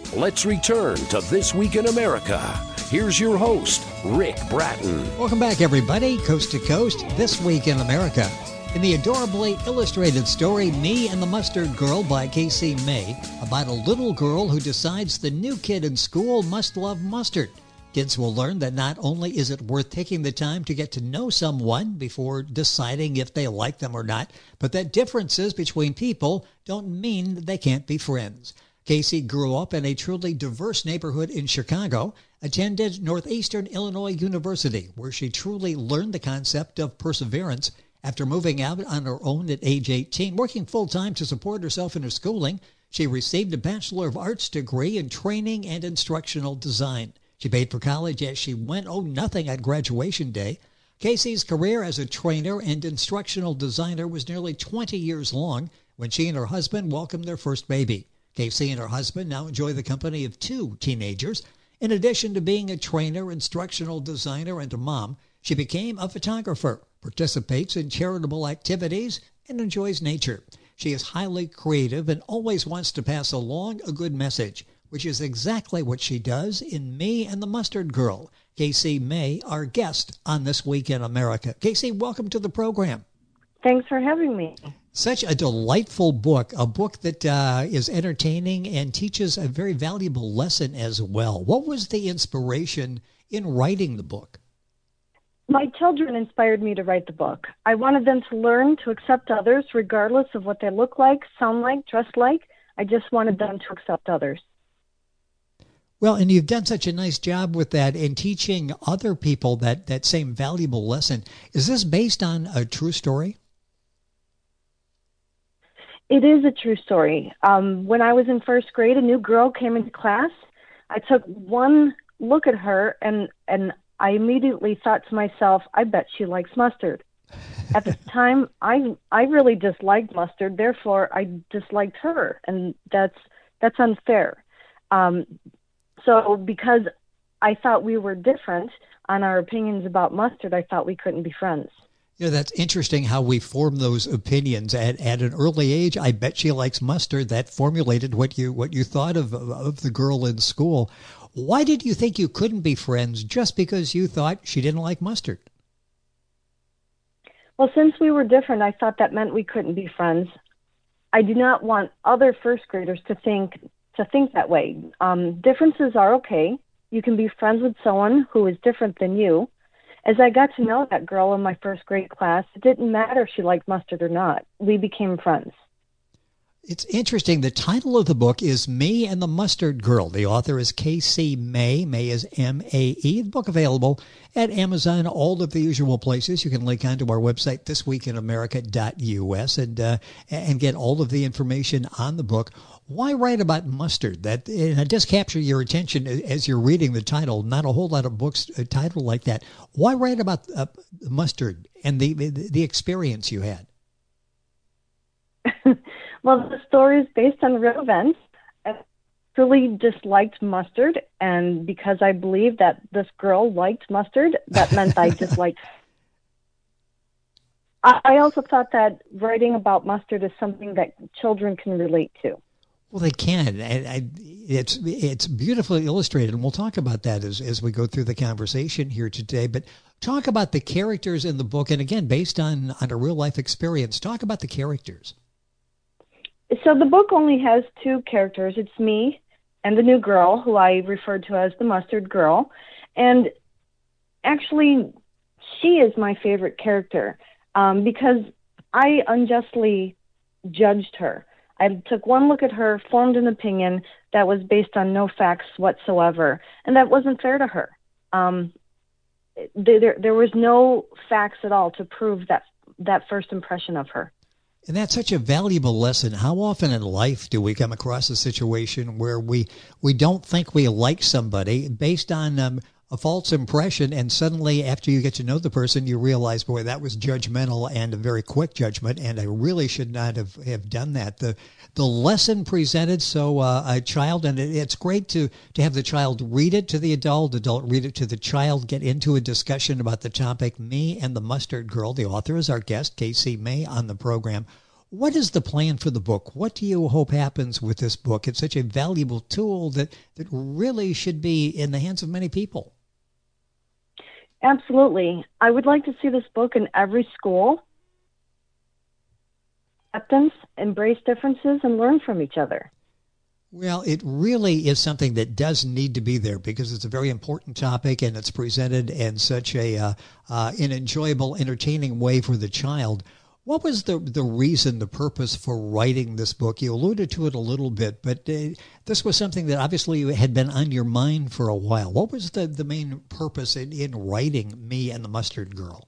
Let's return to This Week in America. Here's your host, Rick Bratton. Welcome back, everybody, coast to coast, This Week in America. In the adorably illustrated story, Me and the Mustard Girl by Casey May, about a little girl who decides the new kid in school must love mustard. Kids will learn that not only is it worth taking the time to get to know someone before deciding if they like them or not, but that differences between people don't mean that they can't be friends. Casey grew up in a truly diverse neighborhood in Chicago, attended Northeastern Illinois University, where she truly learned the concept of perseverance. After moving out on her own at age 18, working full-time to support herself in her schooling, she received a Bachelor of Arts degree in training and instructional design. She paid for college as she went, nothing at graduation day. Casey's career as a trainer and instructional designer was nearly 20 years long when she and her husband welcomed their first baby. Casey and her husband now enjoy the company of 2 teenagers. In addition to being a trainer, instructional designer, and a mom, she became a photographer, participates in charitable activities, and enjoys nature. She is highly creative and always wants to pass along a good message, which is exactly what she does in Me and the Mustard Girl. Casey May, our guest on This Week in America. Casey, welcome to the program. Thanks for having me. Such a delightful book, a book that is entertaining and teaches a very valuable lesson as well. What was the inspiration in writing the book? My children inspired me to write the book. I wanted them to learn to accept others regardless of what they look like, sound like, dress like. I just wanted them to accept others. Well, and you've done such a nice job with that in teaching other people that same valuable lesson. Is this based on a true story? It is a true story. When I was in first grade, a new girl came into class. I took one look at her, and I immediately thought to myself, I bet she likes mustard. At the time, I really disliked mustard, therefore I disliked her, and that's unfair. So because I thought we were different on our opinions about mustard, I thought we couldn't be friends. You know, that's interesting how we form those opinions at an early age. I bet she likes mustard. That formulated what you thought of the girl in school. Why did you think you couldn't be friends just because you thought she didn't like mustard? Well, since we were different, I thought that meant we couldn't be friends. I do not want other first graders to think that way. Differences are okay. You can be friends with someone who is different than you. As I got to know that girl in my first grade class, it didn't matter if she liked mustard or not. We became friends. It's interesting. The title of the book is Me and the Mustard Girl. The author is Casey May. May is M-A-E. The book available at Amazon, all of the usual places. You can link onto our website, thisweekinamerica.us, and get all of the information on the book. Why write about mustard? And it does capture your attention as you're reading the title. Not a whole lot of books titled like that. Why write about mustard and the experience you had? Well, the story is based on real events. I truly disliked mustard, and because I believed that this girl liked mustard, that meant I disliked her. I also thought that writing about mustard is something that children can relate to. Well, they can. It's beautifully illustrated, and we'll talk about that as we go through the conversation here today. But talk about the characters in the book, and again, based on a real-life experience. Talk about the characters. So the book only has 2 characters. It's me and the new girl, who I referred to as the Mustard Girl. And actually, she is my favorite character because I unjustly judged her. I took one look at her, formed an opinion that was based on no facts whatsoever, and that wasn't fair to her. There was no facts at all to prove that first impression of her. And that's such a valuable lesson. How often in life do we come across a situation where we don't think we like somebody based on a false impression, and suddenly after you get to know the person, you realize, boy, that was judgmental and a very quick judgment, and I really should not have done that. The lesson presented, so a child, and it's great to have the child read it to the adult read it to the child, get into a discussion about the topic. Me and the Mustard Girl. The author is our guest, Casey May, on the program. What is the plan for the book? What do you hope happens with this book? It's such a valuable tool that really should be in the hands of many people. Absolutely. I would like to see this book in every school. Acceptance, embrace differences, and learn from each other. Well, it really is something that does need to be there because it's a very important topic and it's presented in such an enjoyable, entertaining way for the child. What was the reason, the purpose for writing this book? You alluded to it a little bit, but this was something that obviously had been on your mind for a while. What was the main purpose in writing Me and the Mustard Girl?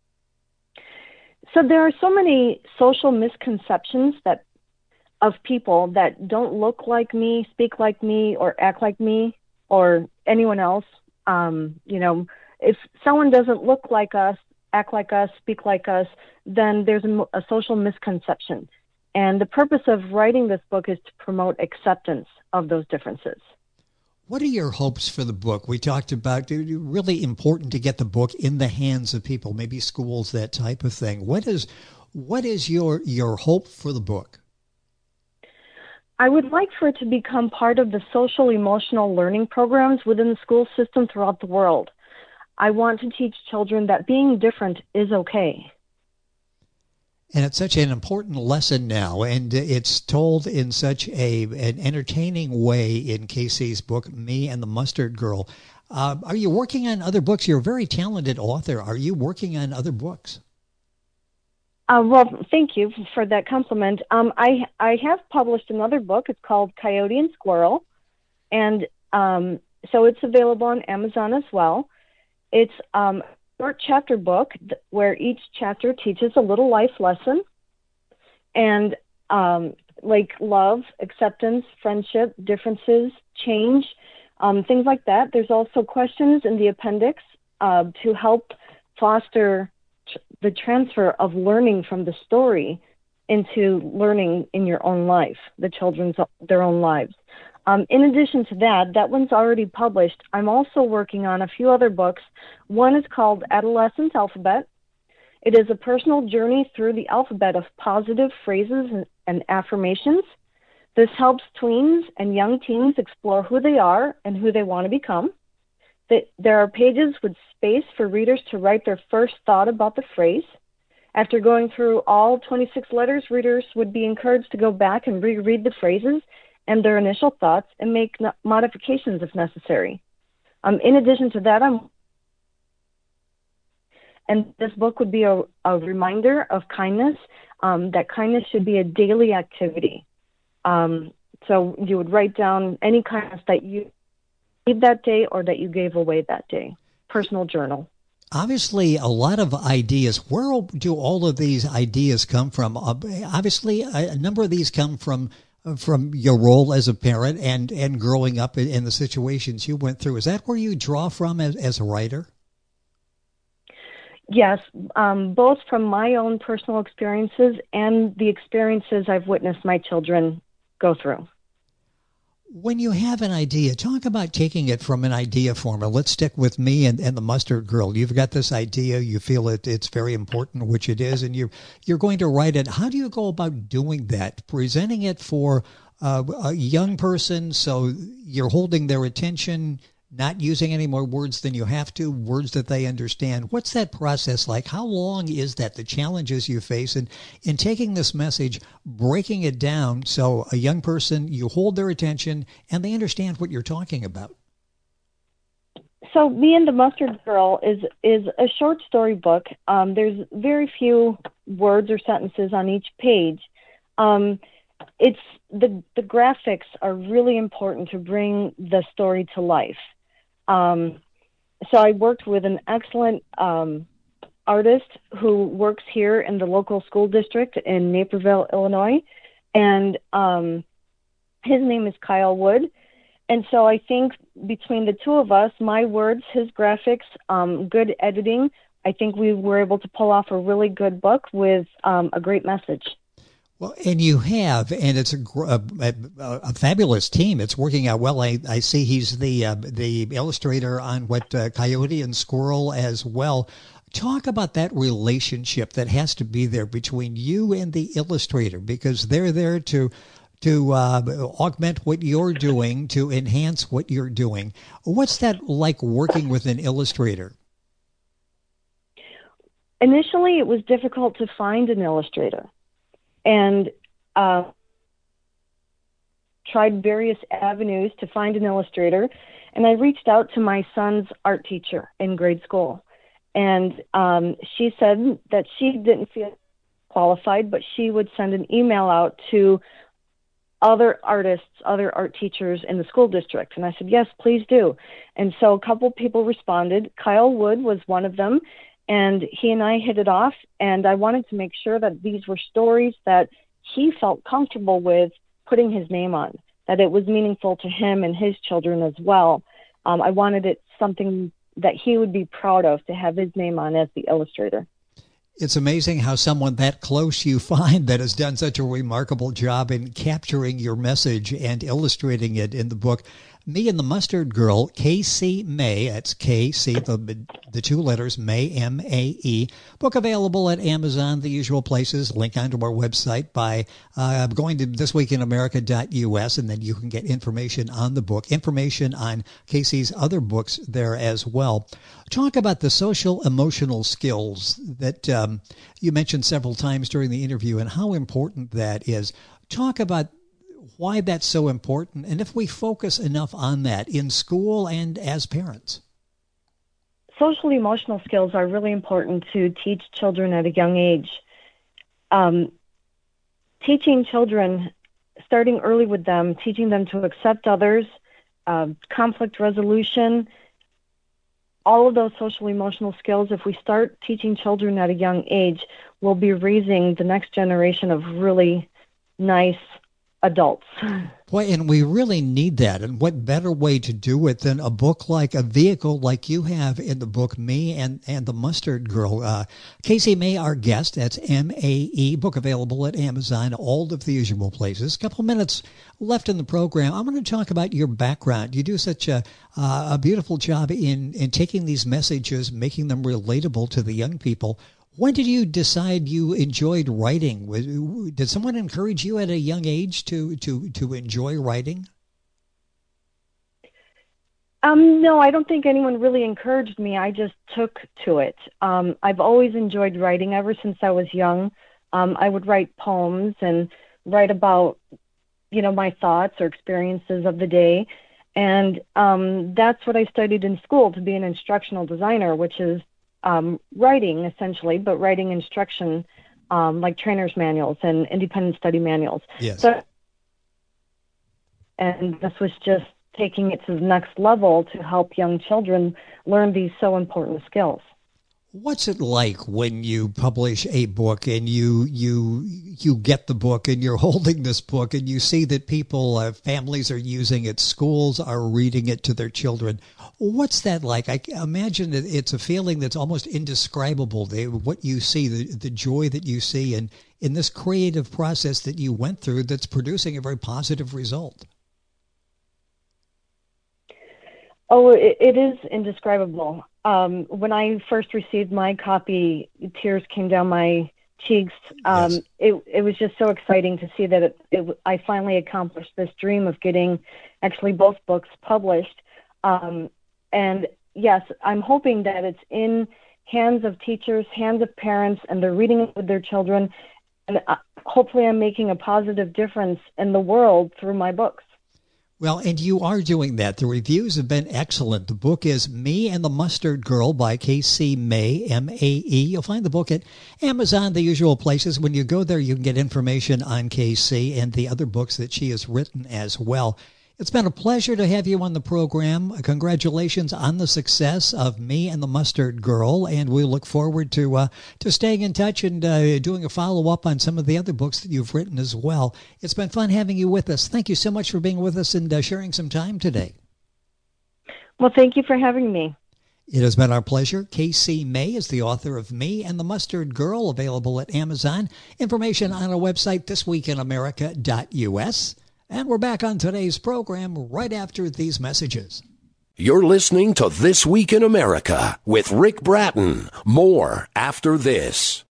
So there are so many social misconceptions of people that don't look like me, speak like me, or act like me, or anyone else. If someone doesn't look like us, act like us, speak like us, then there's a social misconception. And the purpose of writing this book is to promote acceptance of those differences. What are your hopes for the book? We talked about really important to get the book in the hands of people, maybe schools, that type of thing. What is your hope for the book? I would like for it to become part of the social emotional learning programs within the school system throughout the world. I want to teach children that being different is okay. And it's such an important lesson now, and it's told in such an entertaining way in Casey's book, Me and the Mustard Girl. Are you working on other books? You're a very talented author. Are you working on other books? Well, thank you for that compliment. I have published another book. It's called Coyote and Squirrel, and so it's available on Amazon as well. It's a short chapter book where each chapter teaches a little life lesson, and like love, acceptance, friendship, differences, change, things like that. There's also questions in the appendix to help foster the transfer of learning from the story into learning in your own life, their own lives. In addition to that one's already published. I'm also working on a few other books. One is called Adolescence Alphabet. It is a personal journey through the alphabet of positive phrases and affirmations. This helps tweens and young teens explore who they are and who they want to become. There are pages with space for readers to write their first thought about the phrase. After going through all 26 letters, readers would be encouraged to go back and reread the phrases and their initial thoughts and make modifications if necessary. In addition to that, and this book would be a reminder of kindness, that kindness should be a daily activity. So you would write down any kindness that you gave that day or that you gave away that day. Personal journal. Obviously, a lot of ideas. Where do all of these ideas come from? Obviously, a number of these come from your role as a parent and growing up in the situations you went through. Is that where you draw from as a writer? Yes, both from my own personal experiences and the experiences I've witnessed my children go through. When you have an idea, talk about taking it from an idea form. Let's stick with Me and the Mustard Girl. You've got this idea, you feel it's very important, which it is, and you're going to write it. How do you go about doing that? Presenting it for a young person so you're holding their attention, not using any more words than you have to, words that they understand. What's that process like? How long is that, the challenges you face in taking this message, breaking it down so a young person, you hold their attention and they understand what you're talking about? So Me and the Mustard Girl is a short story book. There's very few words or sentences on each page. It's the graphics are really important to bring the story to life. So I worked with an excellent artist who works here in the local school district in Naperville, Illinois, and his name is Kyle Wood. And so I think between the two of us, my words, his graphics, good editing, I think we were able to pull off a really good book with a great message. Well, and you have, and it's a fabulous team. It's working out well. I see he's the illustrator on what Coyote and Squirrel as well. Talk about that relationship that has to be there between you and the illustrator, because they're there to augment what you're doing, to enhance what you're doing. What's that like working with an illustrator? Initially, it was difficult to find an illustrator, and tried various avenues to find an illustrator. And I reached out to my son's art teacher in grade school, and she said that she didn't feel qualified, but she would send an email out to other artists, other art teachers in the school district. And I said, yes, please do. And so a couple people responded. Kyle Wood was one of them, and he and I hit it off. And I wanted to make sure that these were stories that he felt comfortable with putting his name on, that it was meaningful to him and his children as well. I wanted it something that he would be proud of, to have his name on as the illustrator. It's amazing how someone that close you find that has done such a remarkable job in capturing your message and illustrating it in the book. Me and the Mustard Girl, Casey May, that's K-C, the two letters, May, M-A-E. Book available at Amazon, the usual places. Link onto our website by going to thisweekinamerica.us, and then you can get information on the book, information on Casey's other books there as well. Talk about the social emotional skills that you mentioned several times during the interview and how important that is. Talk about why that's so important, and if we focus enough on that in school and as parents. Social emotional skills are really important to teach children at a young age. Teaching children, starting early with them, teaching them to accept others, conflict resolution, all of those social emotional skills, if we start teaching children at a young age, we'll be raising the next generation of really nice adults. Boy, and we really need that. And what better way to do it than a book like a vehicle like you have in the book, Me and the Mustard Girl. Casey May, our guest, that's M-A-E, book available at Amazon, all of the usual places. A couple minutes left in the program. I'm going to talk about your background. You do such a beautiful job in taking these messages, making them relatable to the young people. When did you decide you enjoyed writing? Did someone encourage you at a young age to enjoy writing? No, I don't think anyone really encouraged me. I just took to it. I've always enjoyed writing ever since I was young. I would write poems and write about, my thoughts or experiences of the day. And that's what I studied in school, to be an instructional designer, which is writing essentially, but writing instruction, like trainer's manuals and independent study manuals. Yes. And this was just taking it to the next level to help young children learn these so important skills. What's it like when you publish a book and you get the book and you're holding this book and you see that people, families are using it, schools are reading it to their children? What's that like? I imagine that it's a feeling that's almost indescribable. What you see, the joy that you see in this creative process that you went through that's producing a very positive result. Oh, it is indescribable. When I first received my copy, tears came down my cheeks. Yes. It was just so exciting to see that I finally accomplished this dream of getting actually both books published. And yes, I'm hoping that it's in hands of teachers, hands of parents, and they're reading it with their children. And hopefully I'm making a positive difference in the world through my books. Well, and you are doing that. The reviews have been excellent. The book is Me and the Mustard Girl by Casey May, M-A-E. You'll find the book at Amazon, the usual places. When you go there, you can get information on Casey and the other books that she has written as well. It's been a pleasure to have you on the program. Congratulations on the success of Me and the Mustard Girl, and we look forward to staying in touch and doing a follow-up on some of the other books that you've written as well. It's been fun having you with us. Thank you so much for being with us and sharing some time today. Well, thank you for having me. It has been our pleasure. Casey May is the author of Me and the Mustard Girl, available at Amazon. Information on our website, thisweekinamerica.us. And we're back on today's program right after these messages. You're listening to This Week in America with Rick Bratton. More after this.